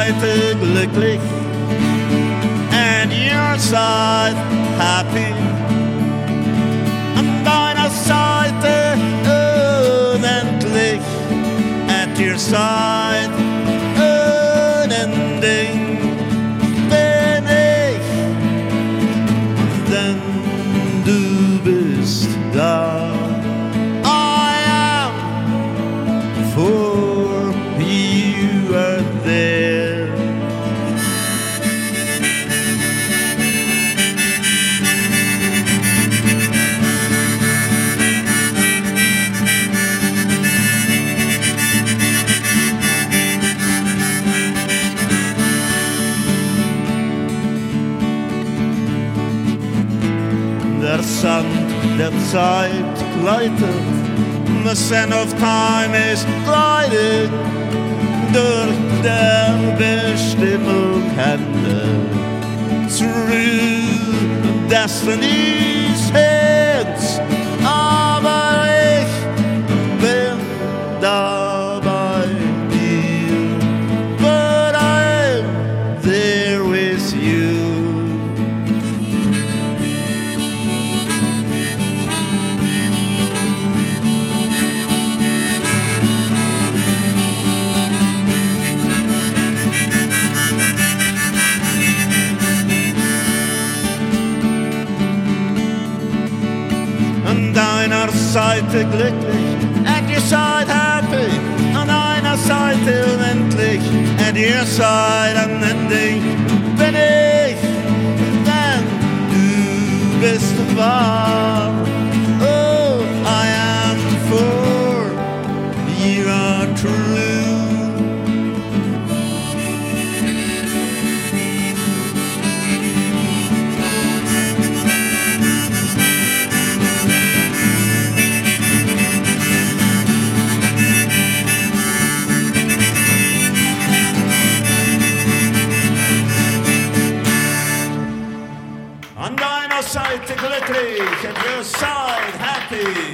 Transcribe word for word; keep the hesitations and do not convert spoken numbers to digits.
Seite glücklich and your side happy. An deiner Seite unendlich, at your side unending bin ich, denn du bist da. I am, for you are there. Der Sand der Zeit gleitet, the sand of time is gliding durch der Bestimmung Hände, through destiny's hands. Aber ich bin da bei dir, but I'm there with you. An deiner Seite glücklich, at your side happy. An einer Seite unendlich, at your side unending bin ich, denn du bist wahr. Oh, I am, for you are true. An deiner Seite glücklich, at your side happy.